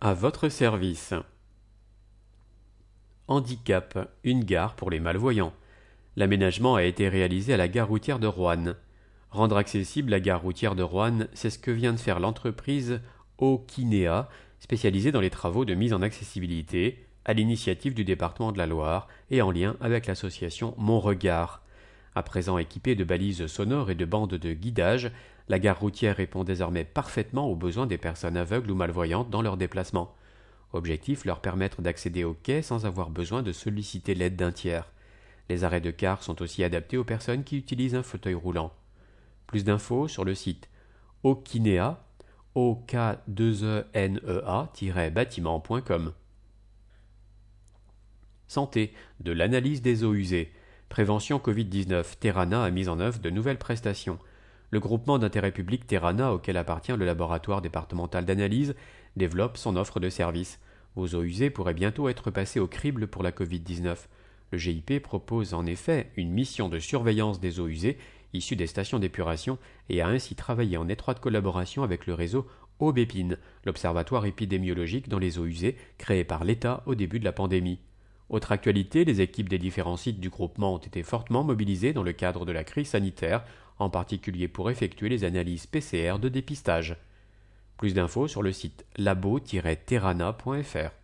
À votre service. Handicap, une gare pour les malvoyants. L'aménagement a été réalisé à la gare routière de Roanne. Rendre accessible la gare routière de Roanne, c'est ce que vient de faire l'entreprise Okinea, spécialisée dans les travaux de mise en accessibilité, à l'initiative du département de la Loire et en lien avec l'association Mon Regard. À présent équipée de balises sonores et de bandes de guidage, la gare routière répond désormais parfaitement aux besoins des personnes aveugles ou malvoyantes dans leurs déplacements. Objectif, leur permettre d'accéder au quai sans avoir besoin de solliciter l'aide d'un tiers. Les arrêts de car sont aussi adaptés aux personnes qui utilisent un fauteuil roulant. Plus d'infos sur le site Okinea, ok2enea-bâtiment.com. Santé, de l'analyse des eaux usées. Prévention Covid-19, Terrana a mis en œuvre de nouvelles prestations. Le groupement d'intérêt public Terrana, auquel appartient le laboratoire départemental d'analyse, développe son offre de services. Vos eaux usées pourraient bientôt être passées au crible pour la Covid-19. Le GIP propose en effet une mission de surveillance des eaux usées issues des stations d'épuration et a ainsi travaillé en étroite collaboration avec le réseau Aubépine, l'observatoire épidémiologique dans les eaux usées créé par l'État au début de la pandémie. Autre actualité, les équipes des différents sites du groupement ont été fortement mobilisées dans le cadre de la crise sanitaire, en particulier pour effectuer les analyses PCR de dépistage. Plus d'infos sur le site labo-terrana.fr.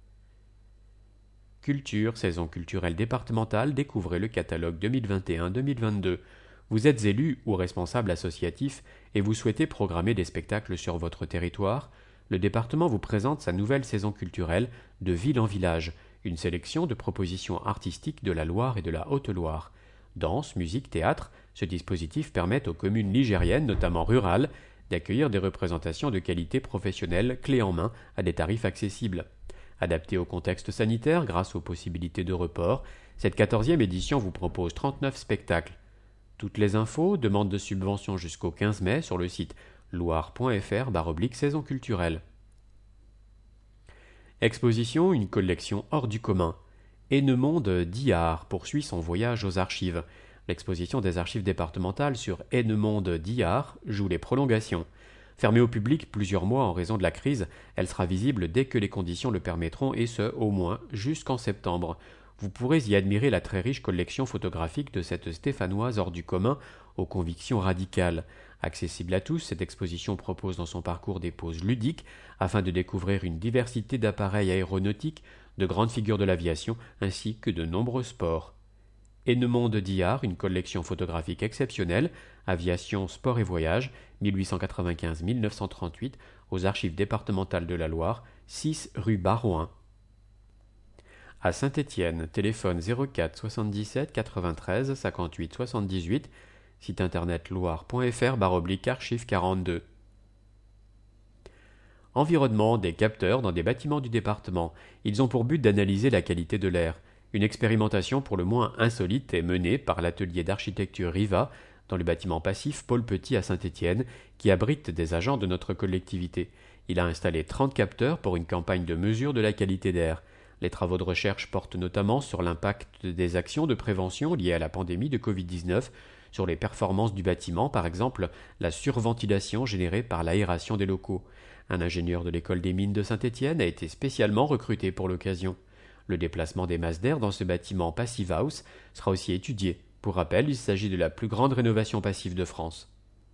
Culture, saison culturelle départementale, découvrez le catalogue 2021-2022. Vous êtes élu ou responsable associatif et vous souhaitez programmer des spectacles sur votre territoire. Le département vous présente sa nouvelle saison culturelle de ville en village, une sélection de propositions artistiques de la Loire et de la Haute-Loire. Danse, musique, théâtre, ce dispositif permet aux communes ligériennes, notamment rurales, d'accueillir des représentations de qualité professionnelle clés en main à des tarifs accessibles. Adaptée au contexte sanitaire grâce aux possibilités de report, cette 14e édition vous propose 39 spectacles. Toutes les infos, demande de subvention jusqu'au 15 mai sur le site loire.fr/saison culturelle. Exposition, une collection hors du commun. Hennemonde d'Iard poursuit son voyage aux archives. L'exposition des archives départementales sur Hennemonde d'Iard joue les prolongations. Fermée au public plusieurs mois en raison de la crise, elle sera visible dès que les conditions le permettront et ce, au moins, jusqu'en septembre. Vous pourrez y admirer la très riche collection photographique de cette Stéphanoise hors du commun aux convictions radicales. Accessible à tous, cette exposition propose dans son parcours des pauses ludiques afin de découvrir une diversité d'appareils aéronautiques, de grandes figures de l'aviation ainsi que de nombreux sports. Hennemonde d'Iard, une collection photographique exceptionnelle, aviation, sport et voyage, 1895-1938, aux archives départementales de la Loire, 6 rue Barouin. À Saint-Étienne, téléphone 04 77 93 58 78, site internet loire.fr/archive 42. Environnement, des capteurs dans des bâtiments du département. Ils ont pour but d'analyser la qualité de l'air. Une expérimentation pour le moins insolite est menée par l'atelier d'architecture Riva dans le bâtiment passif Paul Petit à Saint-Étienne qui abrite des agents de notre collectivité. Il a installé 30 capteurs pour une campagne de mesure de la qualité d'air. Les travaux de recherche portent notamment sur l'impact des actions de prévention liées à la pandémie de Covid-19, sur les performances du bâtiment, par exemple la surventilation générée par l'aération des locaux. Un ingénieur de l'école des mines de Saint-Étienne a été spécialement recruté pour l'occasion. Le déplacement des masses d'air dans ce bâtiment Passive House sera aussi étudié. Pour rappel, il s'agit de la plus grande rénovation passive de France.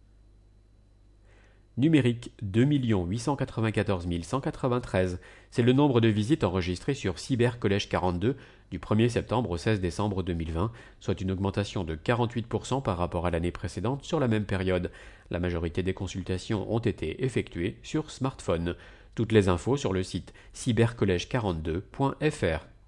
Numérique, 2 894 193. C'est le nombre de visites enregistrées sur Cybercollège 42 du 1er septembre au 16 décembre 2020, soit une augmentation de 48% par rapport à l'année précédente sur la même période. La majorité des consultations ont été effectuées sur smartphone. Toutes les infos sur le site cybercollège42.fr.